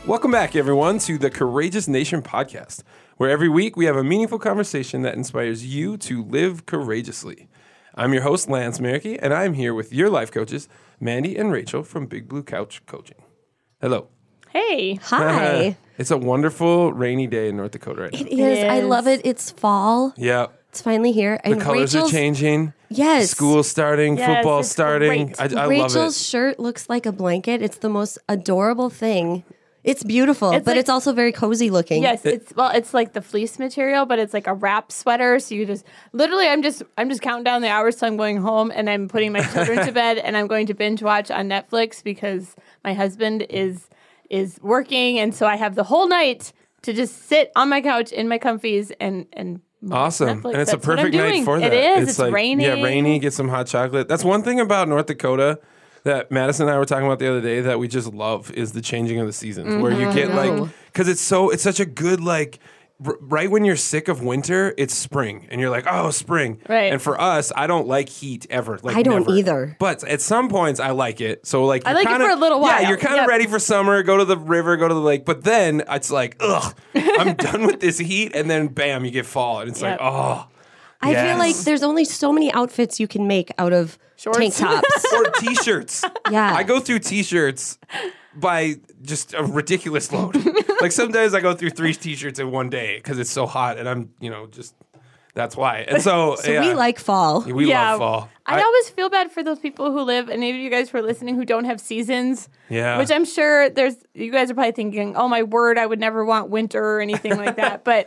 Welcome back, everyone, to the Courageous Nation podcast, where every week we have a meaningful conversation that inspires you to live courageously. I'm your host, Lance Merricky, and I'm here with your life coaches, Mandy and Rachel from Big Blue Couch Coaching. Hello. Hey. Hi. It's a wonderful rainy day in North Dakota right now. It is. I love it. It's fall. Yeah. It's finally here. The colors are changing. Yes. School's starting. Yes, Football's it's starting. great. I love Rachel's it. shirt looks like a blanket. It's the most adorable thing. It's beautiful, It's but like- it's also very cozy looking. Yes, it's like the fleece material, but it's like a wrap sweater. So you just literally, I'm just counting down the hours till I'm going home, and I'm putting my children to bed, and I'm going to binge watch on Netflix because my husband is working, and so I have the whole night to just sit on my couch in my comfies and Awesome. Netflix. And it's a That's what I'm perfect night doing. for that. It is. It's like, raining. Yeah, rainy, get some hot chocolate. That's one thing about North Dakota that Madison and I were talking about the other day that we just love is the changing of the seasons where you get like, because it's such a good, like, right when you're sick of winter, it's spring and you're like, oh, spring. Right. And for us, I don't like heat ever. Like, I don't never. either. But at some points, I like it. So like, I like it for a little while. Yeah, you're kind of Yep. ready for summer, go to the river, go to the lake. But then it's like, ugh, I'm done with this heat. And then bam, you get fall. And it's Yep. like, oh. I feel like Yes. there's only so many outfits you can make out of Shorts. tank tops. Or t-shirts. Yeah. I go through t-shirts by just a ridiculous load. Like sometimes I go through 3 t-shirts in one day because it's so hot and I'm, just that's why. And so, So we like fall. we love fall. I always feel bad for those people who live, and maybe you guys who are listening who don't have seasons. Yeah. Which I'm sure you guys are probably thinking, oh my word, I would never want winter or anything like that. But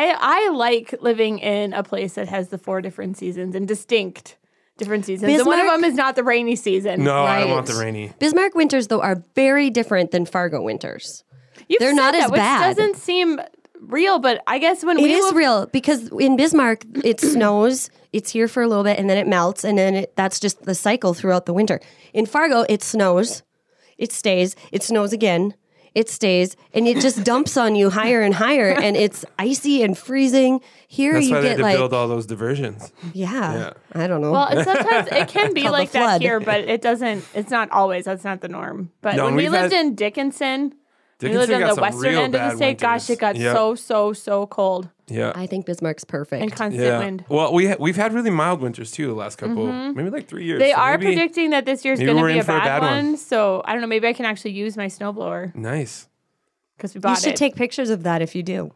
I like living in a place that has the 4 different seasons and distinct different seasons. And one of Bismarck? them is not the rainy season. No, I don't Right. want the rainy. Bismarck winters, though, are very different than Fargo winters. They're not as bad. Which doesn't seem real, but I guess when It we is moved- real because in Bismarck, it snows, it's here for a little bit, and then it melts, and then that's just the cycle throughout the winter. In Fargo, it snows, it stays, it snows again, it stays, and it just dumps on you higher and higher, and it's icy and freezing. Here That's you why they get had to like, build all those diversions. yeah, I don't know. Well, sometimes it can be Called like the that flood. here, but it doesn't. It's not always. That's not the norm. But No, when we we've lived had- in Dickinson, we Dickinson lived on got the some western real end of the bad state. Gosh, it got winters. Yeah. so cold Yeah. I think Bismarck's perfect. and constant Yeah. wind. Well, we've had really mild winters too the last couple, maybe like 3 years. They So are maybe- predicting that this year's maybe going to we're be in a for a bad bad one. one. So I don't know. Maybe I can actually use my snowblower Nice. because we You bought should it. take pictures of that if you do.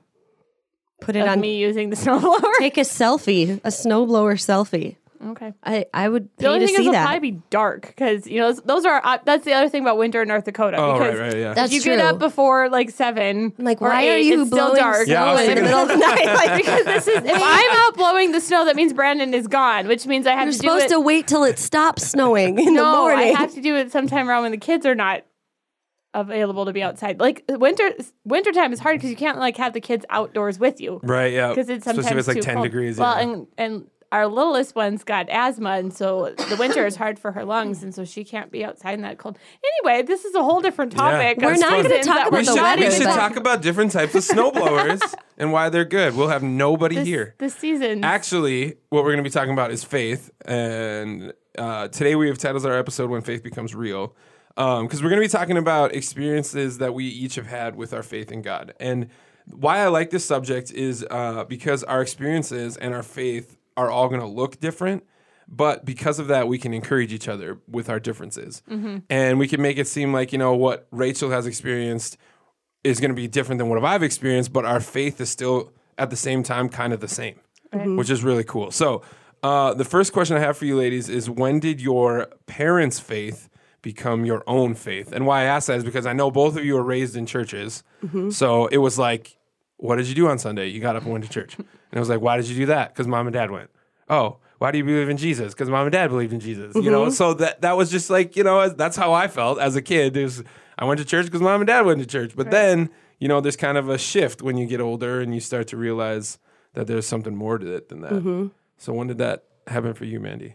Put it of on. me using the snowblower. Take a selfie, a snowblower selfie. Okay. I would The pay only to thing is see it'll that. probably be dark because those are that's the other thing about winter in North Dakota. Oh, because right, yeah. That's if you true. get up before like 7, I'm like, or why are 8, you it's still blowing dark. Yeah, I was snow in the thinking middle of the night? Like, Because this is if I'm out blowing the snow, that means Brandon is gone, which means I have you're to do supposed it. to wait till it stops snowing in the No, morning. I have to do it sometime around when the kids are not available to be outside. Like wintertime is hard because you can't like have the kids outdoors with you Right, yeah. because it's sometimes Especially if it's like too 10 cold. degrees. Well, yeah. and our littlest one's got asthma, and so the winter is hard for her lungs, and so she can't be outside in that cold. Anyway, this is a whole different topic. We're of not gonna seasons talk that about we're we the should, studying, we should but- talk about different types of snowblowers and why they're good. We'll have nobody here. This season. Actually, what we're going to be talking about is faith. And today we have titled our episode When Faith Becomes Real. Because we're going to be talking about experiences that we each have had with our faith in God. And why I like this subject is because our experiences and our faith are all going to look different. But because of that, we can encourage each other with our differences. And we can make it seem like, what Rachel has experienced is going to be different than what I've experienced, but our faith is still at the same time kind of the same, which is really cool. So the first question I have for you ladies is, when did your parents' faith become your own faith? And why I ask that is because I know both of you were raised in churches. So it was like, what did you do on Sunday? You got up and went to church. And it was like, why did you do that? Because mom and dad went. Oh, why do you believe in Jesus? Because mom and dad believed in Jesus. So that was just like, that's how I felt as a kid. I went to church because mom and dad went to church. But then, there's kind of a shift when you get older and you start to realize that there's something more to it than that. So when did that happen for you, Mandy?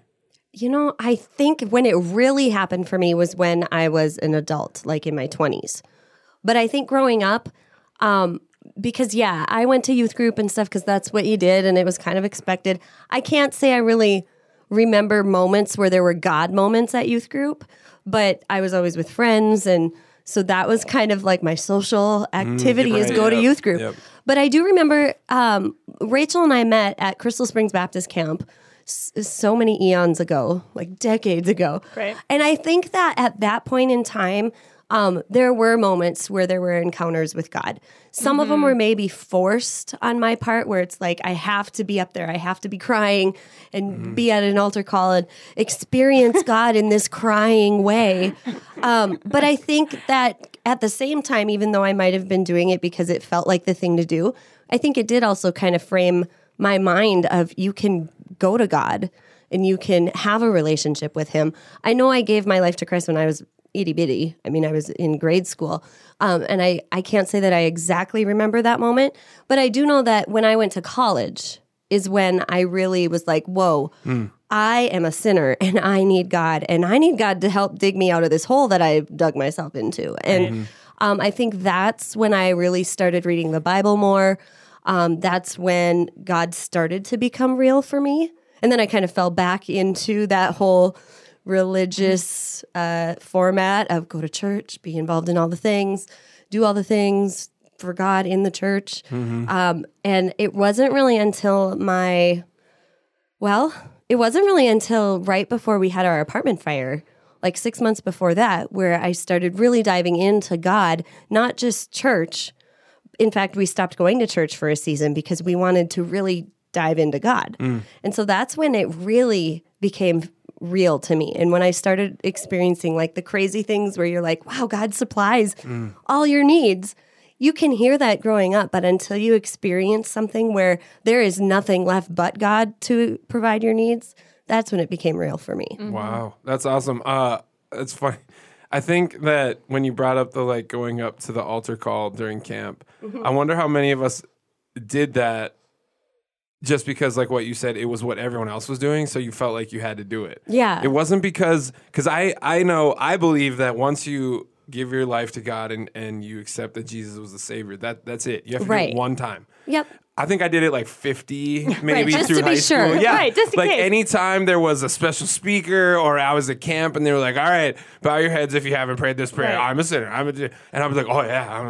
I think when it really happened for me was when I was an adult, like in my 20s. But I think growing up, because, I went to youth group and stuff because that's what you did and it was kind of expected. I can't say I really remember moments where there were God moments at youth group, but I was always with friends and So that was kind of like my social activity is right, go to yep, youth group. yep. But I do remember Rachel and I met at Crystal Springs Baptist Camp so many eons ago, like decades ago. Right. And I think that at that point in time, there were moments where there were encounters with God. Some of them were maybe forced on my part, where it's like, I have to be up there. I have to be crying and be at an altar call and experience God in this crying way. But I think that at the same time, even though I might have been doing it because it felt like the thing to do, I think it did also kind of frame my mind of you can go to God and you can have a relationship with him. I know I gave my life to Christ when I was itty bitty. I mean, I was in grade school. And I can't say that I exactly remember that moment, but I do know that when I went to college is when I really was like, whoa, I am a sinner and I need God, and I need God to help dig me out of this hole that I dug myself into. And I think that's when I really started reading the Bible more. That's when God started to become real for me. And then I kind of fell back into that whole religious format of go to church, be involved in all the things, do all the things for God in the church. And it wasn't really until right before we had our apartment fire, like 6 months before that, where I started really diving into God, not just church. In fact, we stopped going to church for a season because we wanted to really dive into God. And so that's when it really became real to me. And when I started experiencing like the crazy things where you're like, wow, God supplies all your needs. You can hear that growing up, but until you experience something where there is nothing left but God to provide your needs, that's when it became real for me. Wow, that's awesome. It's funny. I think that when you brought up the like going up to the altar call during camp, I wonder how many of us did that just because, like what you said, it was what everyone else was doing, so you felt like you had to do it. Yeah. It wasn't because I believe that once you give your life to God and you accept that Jesus was the Savior, that's it. You have to do Right. it one time. Yep. I think I did it like 50 maybe just through to be high sure. school. Yeah, Right, just in like case. anytime there was a special speaker or I was at camp and they were like, "All right, bow your heads if you haven't prayed this prayer. Right. I'm a sinner." And I was like, "Oh yeah."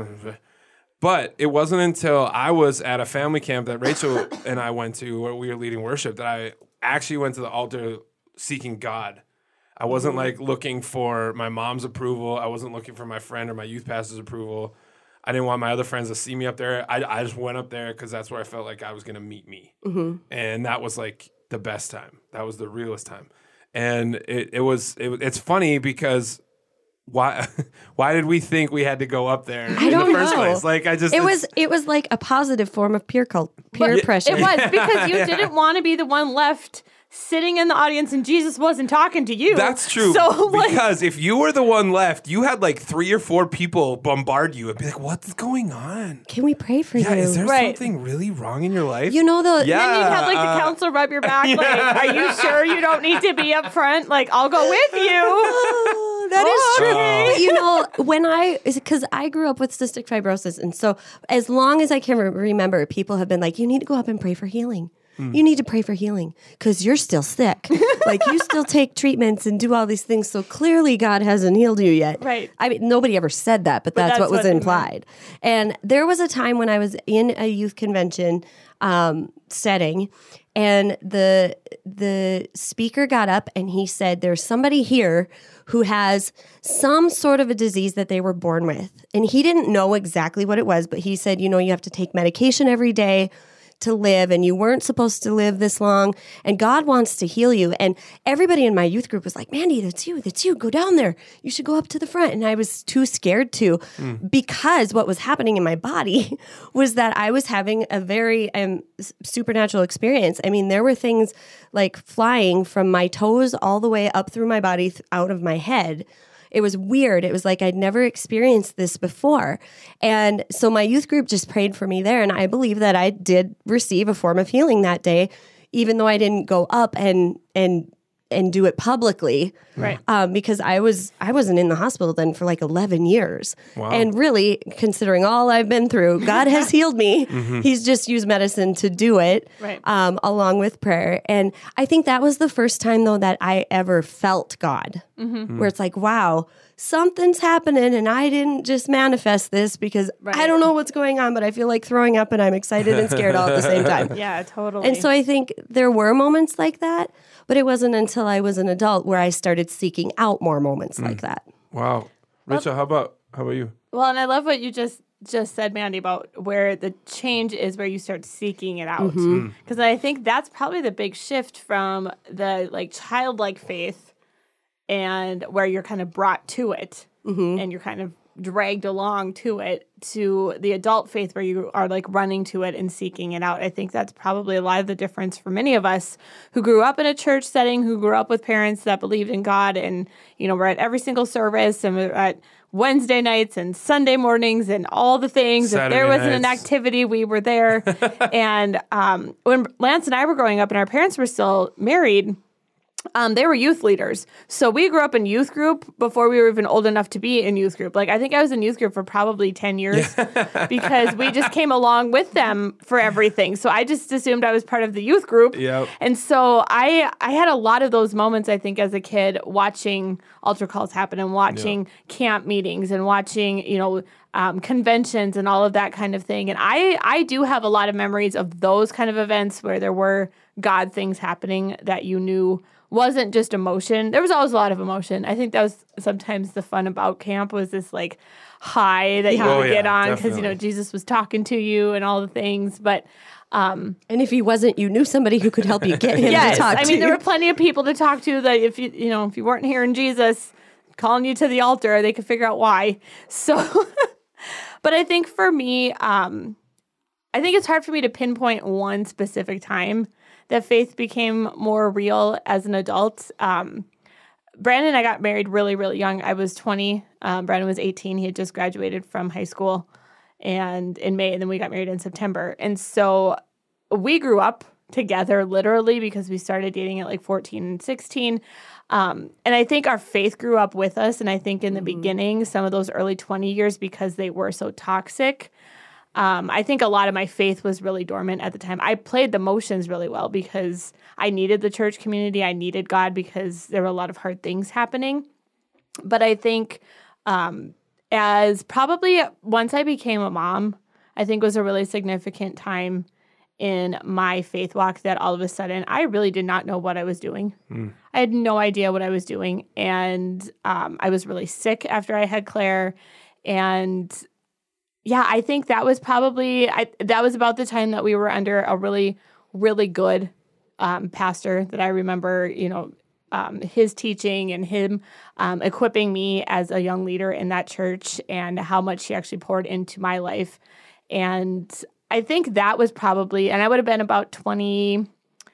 But it wasn't until I was at a family camp that Rachel and I went to where we were leading worship that I actually went to the altar seeking God. I wasn't like looking for my mom's approval. I wasn't looking for my friend or my youth pastor's approval. I didn't want my other friends to see me up there. I just went up there because that's where I felt like God was going to meet me. And that was like the best time. That was the realest time. And it's funny because why did we think we had to go up there in don't the first know. place? Like It was like a positive form of peer pressure. It was because you didn't want to be the one left sitting in the audience and Jesus wasn't talking to you. That's true. So, like, because if you were the one left, you had like 3 or 4 people bombard you and be like, "What's going on? Can we pray for Yeah, you? is there Right. something really wrong in your life?" You know the Yeah. then you'd have like the counselor rub your back, like, "Are you sure you don't need to be up front? Like, I'll go with you." Oh, that is true. But you know, because I grew up with cystic fibrosis, and so as long as I can remember, people have been like, "You need to go up and pray for healing. You need to pray for healing because you're still sick. Like you still take treatments and do all these things. So clearly God hasn't healed you yet." Right. I mean, nobody ever said that, but that's what was what- implied. And there was a time when I was in a youth convention setting, and the speaker got up and he said, "There's somebody here who has some sort of a disease that they were born with." And he didn't know exactly what it was, but he said, "You know, you have to take medication every day to live, and you weren't supposed to live this long, and God wants to heal you." And everybody in my youth group was like, "Mandy, that's you, go down there. You should go up to the front." And I was too scared to, because what was happening in my body was that I was having a very supernatural experience. I mean, there were things like flying from my toes all the way up through my body, out of my head. It was weird. It was like I'd never experienced this before. And so my youth group just prayed for me there. And I believe that I did receive a form of healing that day, even though I didn't go up and do it publicly. Right. Because I wasn't in the hospital then for like 11 years. Wow. And really, considering all I've been through, God has healed me. He's just used medicine to do it, Right. along with prayer. And I think that was the first time, though, that I ever felt God, where it's like, wow, something's happening and I didn't just manifest this because I don't know what's going on, but I feel like throwing up and I'm excited and scared all at the same time. Yeah, totally. And so I think there were moments like that, but it wasn't until I was an adult where I started seeking out more moments like that. Wow. Rachel, how about you? Well, and I love what you just said, Mandy, about where the change is where you start seeking it out. Because I think that's probably the big shift from the like childlike faith and where you're kind of brought to it and you're kind of dragged along to it, to the adult faith where you are like running to it and seeking it out. I think that's probably a lot of the difference for many of us who grew up in a church setting, who grew up with parents that believed in God, and we're at every single service and we're at Wednesday nights and Sunday mornings and all the things. Saturday if there was nights. an activity, we were there. And when Lance and I were growing up and our parents were still married, they were youth leaders. So we grew up in youth group before we were even old enough to be in youth group. Like, I think I was in youth group for probably 10 years because we just came along with them for everything. So I just assumed I was part of the youth group. Yep. And so I had a lot of those moments, I think, as a kid, watching altar calls happen and watching camp meetings and watching, conventions and all of that kind of thing. And I do have a lot of memories of those kind of events where there were God things happening that you knew wasn't just emotion. There was always a lot of emotion. I think that was sometimes the fun about camp, was this like high that you would get on because, Jesus was talking to you and all the things. But and if he wasn't, you knew somebody who could help you get him to talk to you. I mean, there were plenty of people to talk to that if you weren't hearing Jesus calling you to the altar, they could figure out why. So, but I think for me, I think it's hard for me to pinpoint one specific time that faith became more real as an adult. Brandon and I got married really, really young. I was 20. Brandon was 18. He had just graduated from high school and in May, and then we got married in September. And so we grew up together literally because we started dating at like 14 and 16. And I think our faith grew up with us. And I think in the beginning, some of those early 20 years, because they were so toxic, I think a lot of my faith was really dormant at the time. I played the motions really well because I needed the church community. I needed God because there were a lot of hard things happening. But I think as probably once I became a mom, I think was a really significant time in my faith walk that all of a sudden I really did not know what I was doing. I had no idea what I was doing. And I was really sick after I had Claire. And yeah, I think that was probably, that was about the time that we were under a really, really good pastor that I remember, his teaching and him equipping me as a young leader in that church and how much he actually poured into my life. And I think that was probably, and I would have been about 24,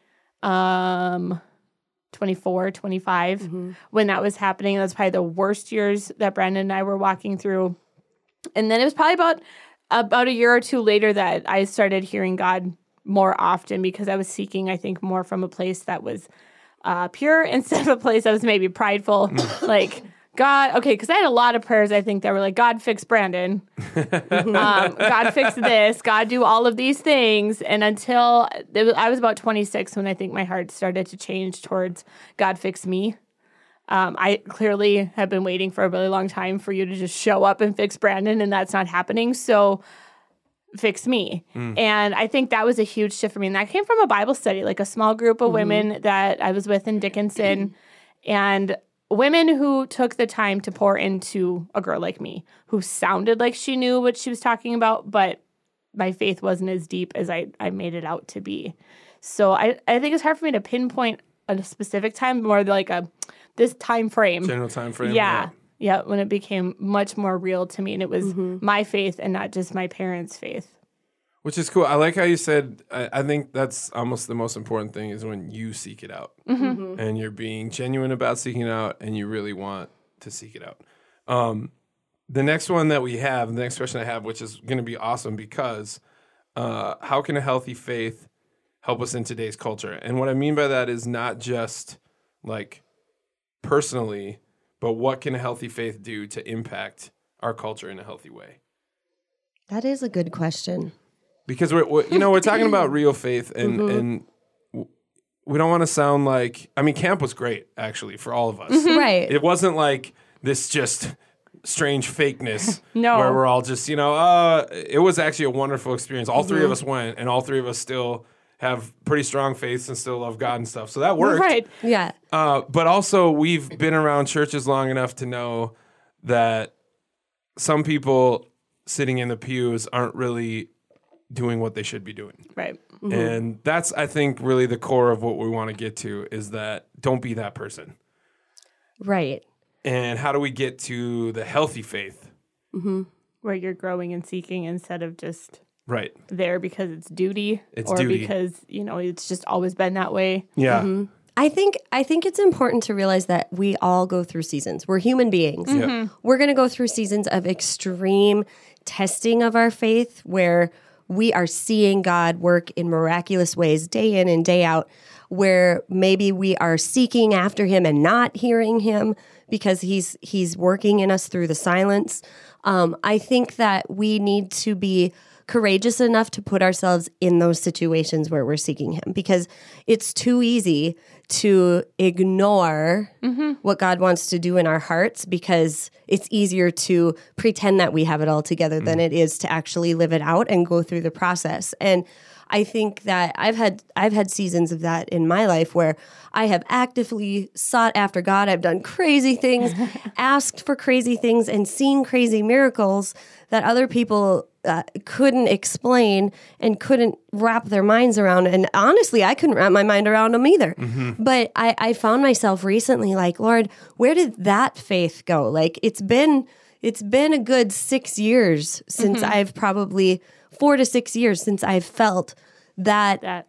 25 when that was happening. That's probably the worst years that Brandon and I were walking through. And then it was probably about a year or two later that I started hearing God more often because I was seeking, I think, more from a place that was pure instead of a place that was maybe prideful. Like, God, okay, because I had a lot of prayers, I think, that were like, God, fix Brandon. God, fix this. God, do all of these things. And until I was about 26 when I think my heart started to change towards God, fix me. I clearly have been waiting for a really long time for you to just show up and fix Brandon, and that's not happening. So fix me. And I think that was a huge shift for me. And that came from a Bible study, like a small group of women that I was with in Dickinson, and women who took the time to pour into a girl like me, who sounded like she knew what she was talking about, but my faith wasn't as deep as I made it out to be. So I think it's hard for me to pinpoint a specific time, more like this time frame. General time frame. Yeah, when it became much more real to me, and it was my faith and not just my parents' faith. Which is cool. I like how you said, I think that's almost the most important thing is when you seek it out. And you're being genuine about seeking it out and you really want to seek it out. The next one that we have, the next question I have, which is going to be awesome because how can a healthy faith help us in today's culture? And what I mean by that is not just like personally, but what can a healthy faith do to impact our culture in a healthy way? That is a good question. Because we're talking about real faith, and we don't want to sound like, I mean, camp was great actually for all of us. Right. It wasn't like this just strange fakeness. No. Where we're all just, it was actually a wonderful experience. All three of us went, and all three of us still have pretty strong faiths and still love God and stuff. So that worked. Right. Yeah. But also, we've been around churches long enough to know that some people sitting in the pews aren't really doing what they should be doing. Right. And that's, I think, really the core of what we want to get to is that don't be that person. Right. And how do we get to the healthy faith? Where you're growing and seeking instead of just Right. there because it's duty or duty. because, it's just always been that way. Yeah. I think it's important to realize that we all go through seasons. We're human beings. Yeah. We're going to go through seasons of extreme testing of our faith where we are seeing God work in miraculous ways day in and day out, where maybe we are seeking after him and not hearing him because he's working in us through the silence. I think that we need to be courageous enough to put ourselves in those situations where we're seeking him, because it's too easy to ignore what God wants to do in our hearts, because it's easier to pretend that we have it all together than it is to actually live it out and go through the process. And I think that I've had seasons of that in my life where I have actively sought after God. I've done crazy things, asked for crazy things, and seen crazy miracles that other people couldn't explain and couldn't wrap their minds around. And honestly, I couldn't wrap my mind around them either. But I found myself recently like, Lord, where did that faith go? Like it's been a good 6 years since I've probably 4 to 6 years since I've felt that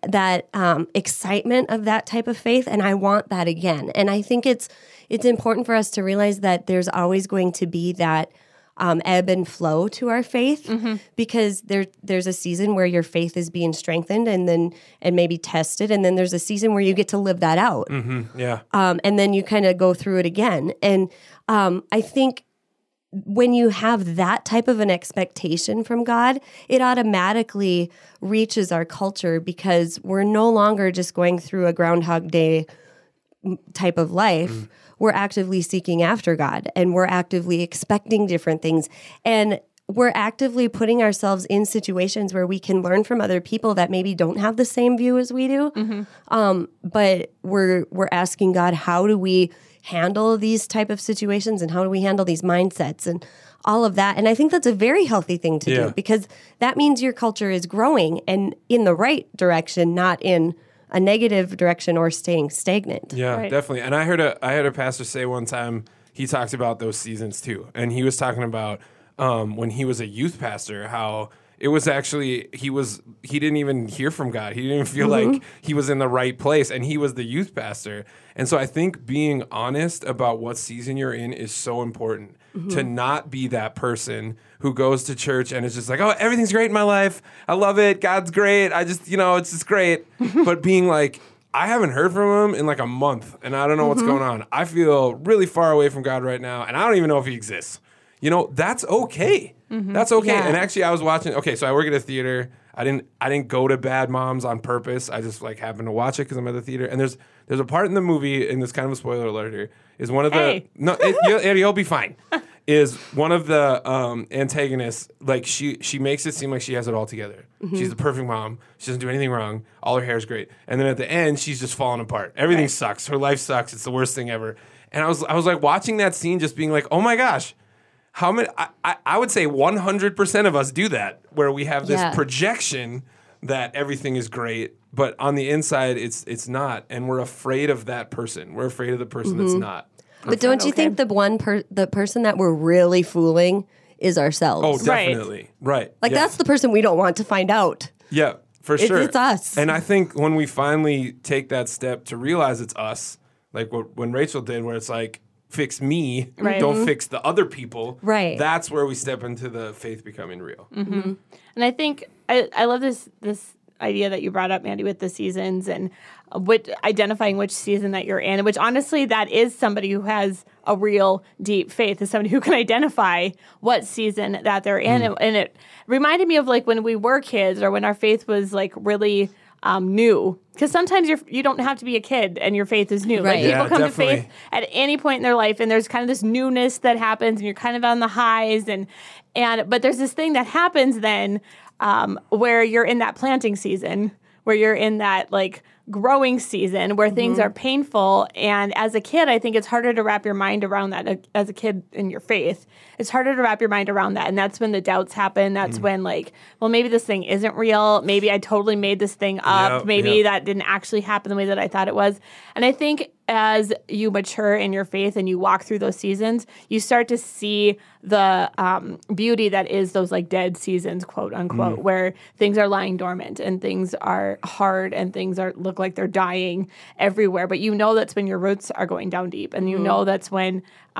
excitement of that type of faith, and I want that again. And I think it's important for us to realize that there's always going to be that ebb and flow to our faith, because there's a season where your faith is being strengthened and maybe tested, and then there's a season where you get to live that out. Yeah. And then you kind of go through it again. And I think when you have that type of an expectation from God, it automatically reaches our culture, because we're no longer just going through a Groundhog Day type of life. We're actively seeking after God, and we're actively expecting different things. And we're actively putting ourselves in situations where we can learn from other people that maybe don't have the same view as we do. But we're asking God, how do we handle these type of situations, and how do we handle these mindsets and all of that? And I think that's a very healthy thing to do, because that means your culture is growing and in the right direction, not in a negative direction or staying stagnant. Yeah, Right. definitely. And I heard a pastor say one time, he talked about those seasons too. And he was talking about when he was a youth pastor, how it was actually, he didn't even hear from God. He didn't even feel like he was in the right place, and he was the youth pastor. And so I think being honest about what season you're in is so important, to not be that person who goes to church and is just like, oh, everything's great in my life. I love it. God's great. I just, it's just great. But being like, I haven't heard from him in like a month, and I don't know what's going on. I feel really far away from God right now, and I don't even know if he exists. That's okay. That's okay. Yeah. And actually, I was watching. Okay, so I work at a theater. I didn't go to Bad Moms on purpose. I just like happened to watch it because I'm at the theater. And there's a part in the movie, and this kind of a spoiler alert here, is one of the you'll be fine. Is one of the antagonists, like she makes it seem like she has it all together. She's the perfect mom. She doesn't do anything wrong. All her hair is great. And then at the end, she's just falling apart. Everything sucks. Her life sucks. It's the worst thing ever. And I was like watching that scene, just being like, oh my gosh. How many? I would say 100% of us do that, where we have this projection that everything is great, but on the inside, it's not, and we're afraid of that person. We're afraid of the person that's not. But don't you think the person that we're really fooling is ourselves? Oh, definitely. Right. Like that's the person we don't want to find out. Yeah, for sure. It's us. And I think when we finally take that step to realize it's us, like when Rachel did, where it's like, fix me, don't fix the other people. Right. That's where we step into the faith becoming real. And I think I love this idea that you brought up, Mandy, with the seasons and identifying which season that you're in, which honestly, that is somebody who has a real deep faith, is somebody who can identify what season that they're in. And it reminded me of like when we were kids, or when our faith was like really new. Because sometimes you don't have to be a kid and your faith is new. Right. Like people Yeah, come definitely. to faith at any point in their life, and there's kind of this newness that happens, and you're kind of on the highs, but there's this thing that happens then where you're in that planting season, where you're in that like growing season where things are painful. And as a kid, I think it's harder to wrap your mind around that. As a kid in your faith, it's harder to wrap your mind around that. And that's when the doubts happen. That's when like, well, maybe this thing isn't real. Maybe I totally made this thing up. Yep, Maybe yep. that didn't actually happen the way that I thought it was. And I think as you mature in your faith and you walk through those seasons, you start to see the beauty that is those like dead seasons, quote unquote, where things are lying dormant and things are hard and things look like they're dying everywhere. But you know that's when your roots are going down deep, and you know that's when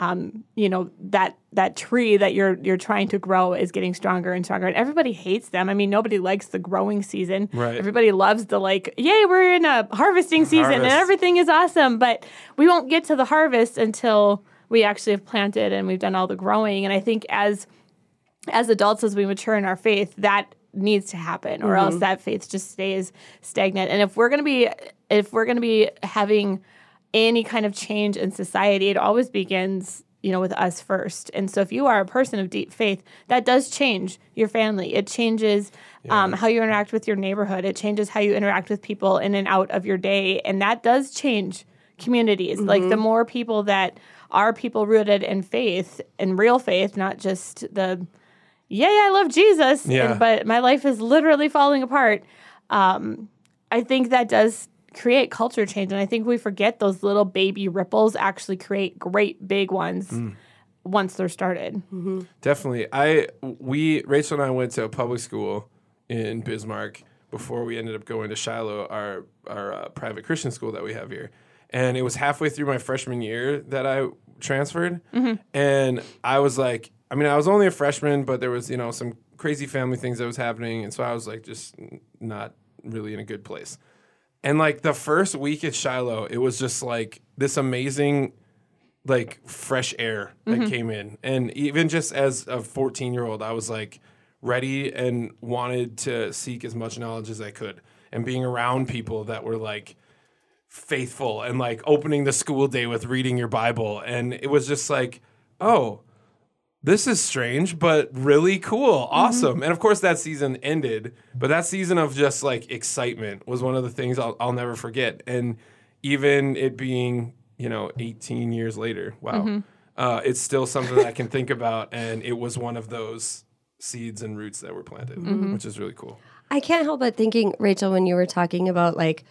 that tree that you're trying to grow is getting stronger and stronger. And everybody hates them. I mean, nobody likes the growing season. Right. Everybody loves the like, yay, we're in a harvesting season and Harvest. everything is awesome. But we won't get to the harvest until we actually have planted and we've done all the growing. And I think as adults, as we mature in our faith, that needs to happen, or else that faith just stays stagnant. And if we're going to be having any kind of change in society, it always begins, with us first. And so if you are a person of deep faith, that does change your family. It changes how you interact with your neighborhood. It changes how you interact with people in and out of your day. And that does change communities. Like the more people that are people rooted in faith and real faith, not just the, yay, I love Jesus, but my life is literally falling apart. I think that does create culture change. And I think we forget those little baby ripples actually create great big ones once they're started. Definitely. Rachel and I went to a public school in Bismarck before we ended up going to Shiloh, our private Christian school that we have here. And it was halfway through my freshman year that I transferred. And I was like, I was only a freshman, but there was, some crazy family things that was happening. And so I was like, just not really in a good place. And like the first week at Shiloh, it was just like this amazing, like fresh air that came in. And even just as a 14-year-old, I was like ready and wanted to seek as much knowledge as I could. And being around people that were like faithful and like opening the school day with reading your Bible. And it was just like, oh, this is strange, but really cool. Awesome. And of course that season ended, but that season of just like excitement was one of the things I'll never forget. And even it being, 18 years later, wow, it's still something that I can think about. And it was one of those seeds and roots that were planted, which is really cool. I can't help but thinking, Rachel, when you were talking about like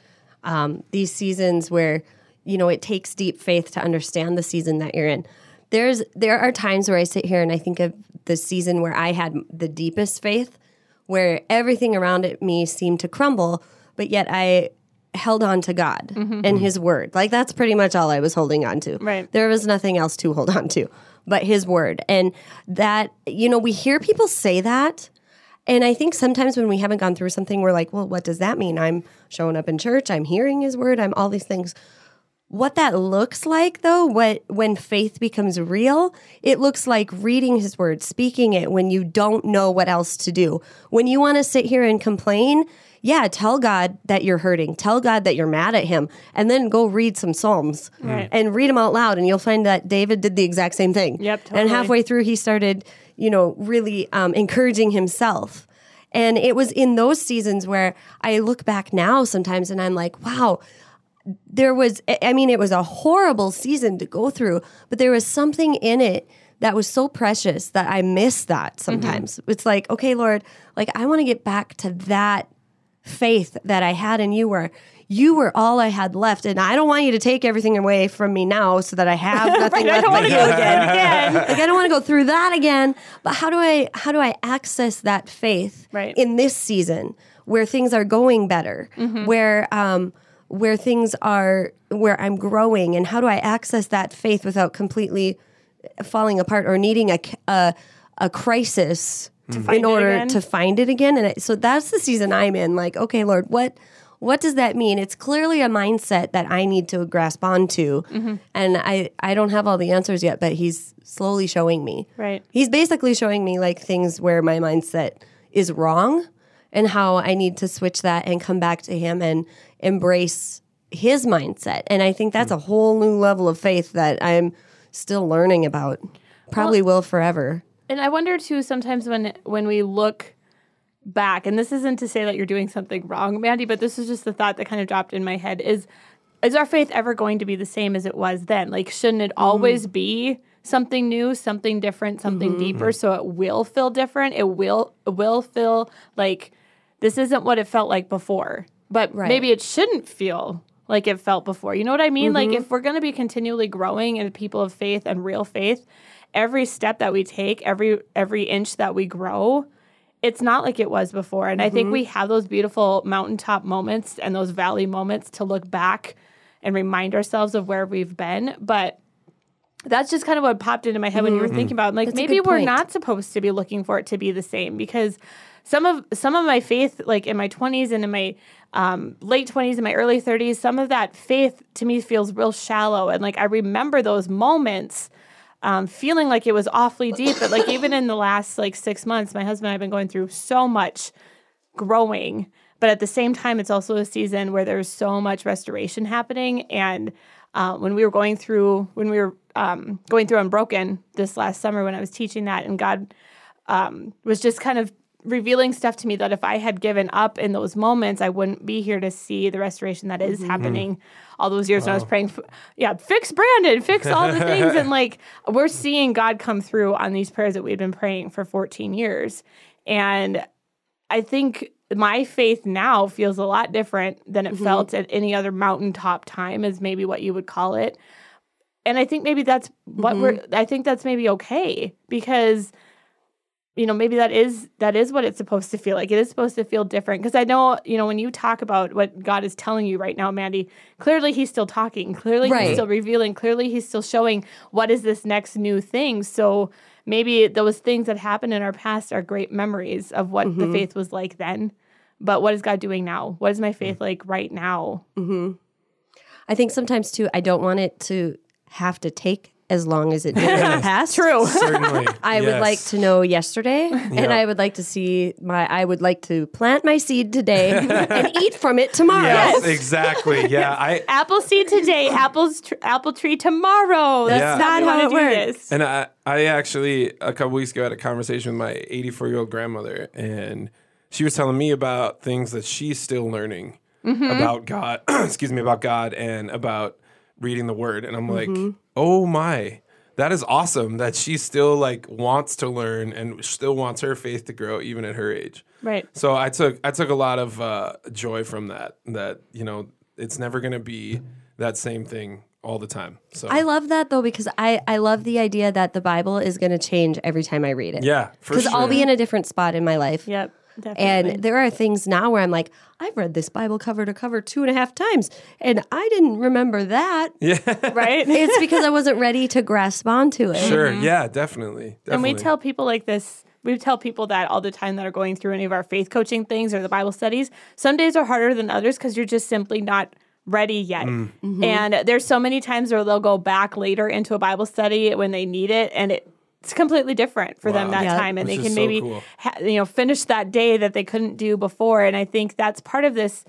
these seasons where, it takes deep faith to understand the season that you're in. There are times where I sit here and I think of the season where I had the deepest faith, where everything around me seemed to crumble, but yet I held on to God and His Word. Like that's pretty much all I was holding on to. Right. There was nothing else to hold on to but His Word. And that, we hear people say that, and I think sometimes when we haven't gone through something, we're like, well, what does that mean? I'm showing up in church, I'm hearing His Word, I'm all these things. What that looks like, though, when faith becomes real, it looks like reading His Word, speaking it when you don't know what else to do. When you want to sit here and complain, tell God that you're hurting. Tell God that you're mad at Him. And then go read some Psalms and read them out loud. And you'll find that David did the exact same thing. Yep, totally. And halfway through, he started, really encouraging himself. And it was in those seasons where I look back now sometimes and I'm like, wow, it was a horrible season to go through, but there was something in it that was so precious that I miss that sometimes. It's like, okay, Lord, like I want to get back to that faith that I had in you where you were all I had left. And I don't want you to take everything away from me now so that I have nothing left. I don't want to go again. Like I don't want to go through that again. But how do I access that faith in this season where things are going better, where things are, where I'm growing, and how do I access that faith without completely falling apart or needing a crisis in order to find it again? And so that's the season I'm in. Like, okay, Lord, what does that mean? It's clearly a mindset that I need to grasp onto, and I don't have all the answers yet, but He's slowly showing me. Right. He's basically showing me like things where my mindset is wrong. and how I need to switch that and come back to him and embrace his mindset. And I think that's a whole new level of faith that I'm still learning about. Probably will forever. And I wonder too, sometimes when we look back, and this isn't to say that you're doing something wrong, Mandy, but this is just the thought that kind of dropped in my head, is our faith ever going to be the same as it was then? Like, shouldn't it always be something new, something different, something deeper, so it will feel different? It will feel like this isn't what it felt like before. But maybe it shouldn't feel like it felt before. You know what I mean? Like, if we're going to be continually growing as people of faith and real faith, every step that we take, every inch that we grow, it's not like it was before. And I think we have those beautiful mountaintop moments and those valley moments to look back and remind ourselves of where we've been. But that's just kind of what popped into my head when you were thinking about it. Like, maybe we're not supposed to be looking for it to be the same, because some of my faith, like in my 20s and in my late 20s and my early 30s, some of that faith to me feels real shallow. And like, I remember those moments feeling like it was awfully deep. But like, even in the last like 6 months, my husband and I have been going through so much growing. But at the same time, it's also a season where there's so much restoration happening. And when we were going through Unbroken this last summer, when I was teaching that, and God was just kind of revealing stuff to me that if I had given up in those moments, I wouldn't be here to see the restoration that is happening all those years when I was praying, fix Brandon, fix all the things. And like, we're seeing God come through on these prayers that we've been praying for 14 years. And I think my faith now feels a lot different than it felt at any other mountaintop time, is maybe what you would call it. And I think maybe that's what I think that's maybe okay, because maybe that is what it's supposed to feel like. It is supposed to feel different. Because I know, when you talk about what God is telling you right now, Mandy, clearly he's still talking. Clearly he's still revealing. Clearly he's still showing what is this next new thing. So maybe those things that happened in our past are great memories of what the faith was like then. But what is God doing now? What is my faith like right now? I think sometimes, too, I don't want it to have to take as long as it did in the past. True. Certainly. I would like to know yesterday, and I would like to see I would like to plant my seed today and eat from it tomorrow. Yes, exactly. Yeah. Apple seed today, apple tree tomorrow. That's not how it works. And I actually, a couple weeks ago, had a conversation with my 84-year-old grandmother, and she was telling me about things that she's still learning about God, about God and about reading the Word. And I'm like, oh my, that is awesome that she still like wants to learn and still wants her faith to grow even at her age. Right. So I took a lot of joy from that it's never going to be that same thing all the time. So I love that, though, because I love the idea that the Bible is going to change every time I read it. Yeah, for sure. Because I'll be in a different spot in my life. Yep. Definitely. And there are things now where I'm like, I've read this Bible cover to cover 2.5 times, and I didn't remember that. Yeah. Right? It's because I wasn't ready to grasp onto it. Sure. Yeah, definitely. And we tell people like this, we tell people that all the time that are going through any of our faith coaching things or the Bible studies. Some days are harder than others because you're just simply not ready yet. And there's so many times where they'll go back later into a Bible study when they need it, and it's completely different for them that time, and Which they can is maybe cool. finish that day that they couldn't do before. And I think that's part of this.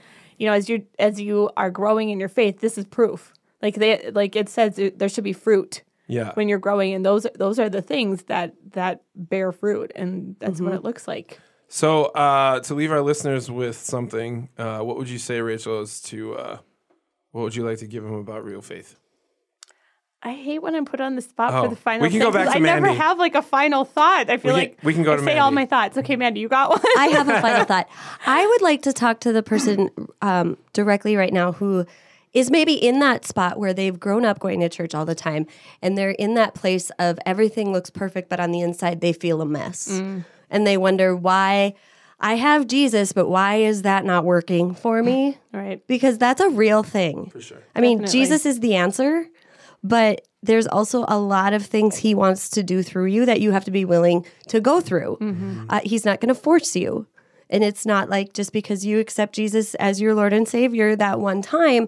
As you are growing in your faith, this is proof. Like it says, there should be fruit. Yeah. When you're growing, and those are the things that bear fruit, and that's what it looks like. So to leave our listeners with something, what would you say, Rachel, as to what would you like to give them about real faith? I hate when I'm put on the spot for the final. We can go back to I Mandy. never have like a final thought. I feel like we can go to say Mandy. all my thoughts. Okay, Mandy, you got one. I have a final thought. I would like to talk to the person directly right now who is maybe in that spot where they've grown up going to church all the time, and they're in that place of everything looks perfect, but on the inside they feel a mess. And they wonder why I have Jesus, but why is that not working for me? Right. Because that's a real thing. For sure. I mean, Definitely. Jesus is the answer, but there's also a lot of things he wants to do through you that you have to be willing to go through. He's not going to force you. And it's not like just because you accept Jesus as your Lord and Savior that one time,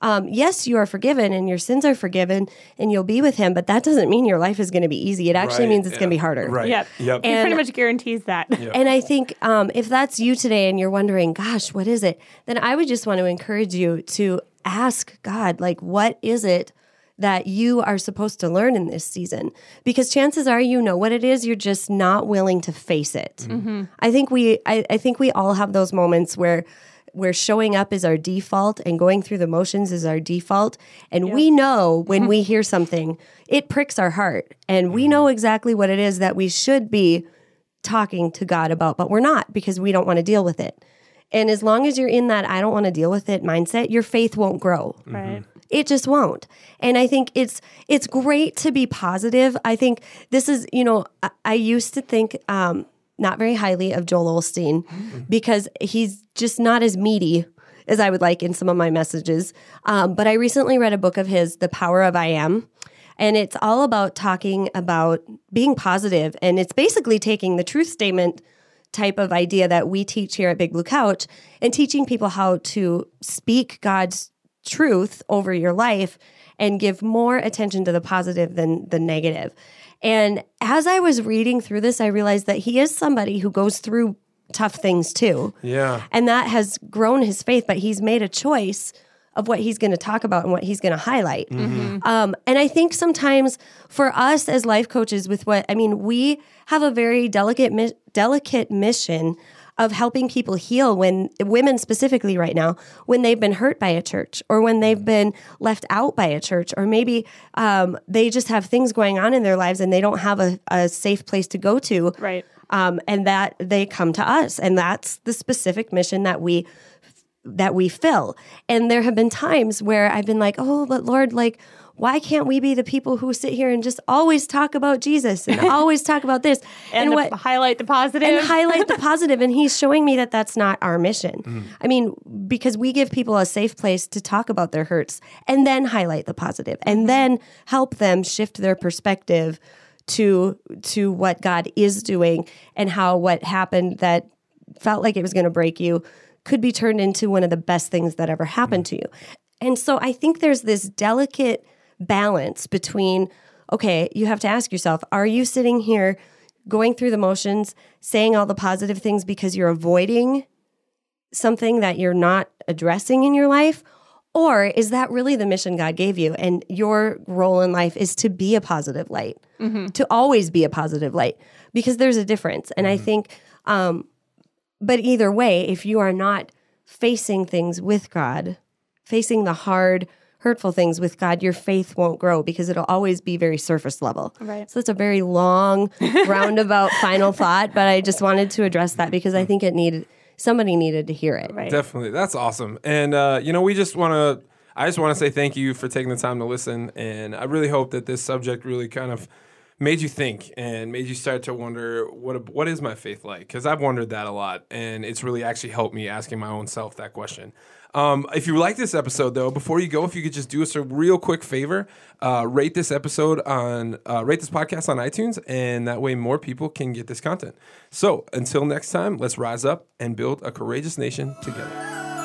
yes, you are forgiven and your sins are forgiven and you'll be with him, but that doesn't mean your life is going to be easy. It actually means it's going to be harder. Right. Yep. Yep. He pretty much guarantees that. And I think if that's you today and you're wondering, gosh, what is it? Then I would just want to encourage you to ask God, like, what is it that you are supposed to learn in this season? Because chances are you know what it is, you're just not willing to face it. I think we all have those moments where showing up is our default and going through the motions is our default. And we know when we hear something, it pricks our heart. And we know exactly what it is that we should be talking to God about, but we're not because we don't want to deal with it. And as long as you're in that I don't want to deal with it mindset, your faith won't grow. Right. It just won't. And I think it's great to be positive. I think this is, I used to think not very highly of Joel Osteen because he's just not as meaty as I would like in some of my messages. But I recently read a book of his, The Power of I Am. And it's all about talking about being positive. And it's basically taking the truth statement type of idea that we teach here at Big Blue Couch and teaching people how to speak God's truth over your life and give more attention to the positive than the negative. And as I was reading through this, I realized that he is somebody who goes through tough things too. Yeah. And that has grown his faith, but he's made a choice of what he's going to talk about and what he's going to highlight. And I think sometimes for us as life coaches we have a very delicate mission of helping people heal when women specifically right now, when they've been hurt by a church or when they've been left out by a church, or maybe they just have things going on in their lives and they don't have a safe place to go to. Right. And that they come to us. And that's the specific mission that we fill. And there have been times where I've been like, oh, but Lord, like, why can't we be the people who sit here and just always talk about Jesus and always talk about this and highlight the positive? And highlight the positive. And he's showing me that that's not our mission. I mean, because we give people a safe place to talk about their hurts and then highlight the positive and then help them shift their perspective to what God is doing and how what happened that felt like it was going to break you could be turned into one of the best things that ever happened to you. And so I think there's this delicate balance between, okay, you have to ask yourself, are you sitting here going through the motions, saying all the positive things because you're avoiding something that you're not addressing in your life? Or is that really the mission God gave you? And your role in life is to be a positive light, to always be a positive light, because there's a difference. And I think, but either way, if you are not facing things with God, facing the hard, hurtful things with God, your faith won't grow because it'll always be very surface level. Right. So it's a very long, roundabout final thought, but I just wanted to address that because I think somebody needed to hear it. Right. Definitely. That's awesome. And, I just want to say thank you for taking the time to listen. And I really hope that this subject really kind of made you think and made you start to wonder, what is my faith like? Because I've wondered that a lot, and it's really actually helped me asking my own self that question. If you like this episode, though, before you go, if you could just do us a real quick favor, rate this podcast on iTunes, and that way more people can get this content. So until next time, let's rise up and build a courageous nation together.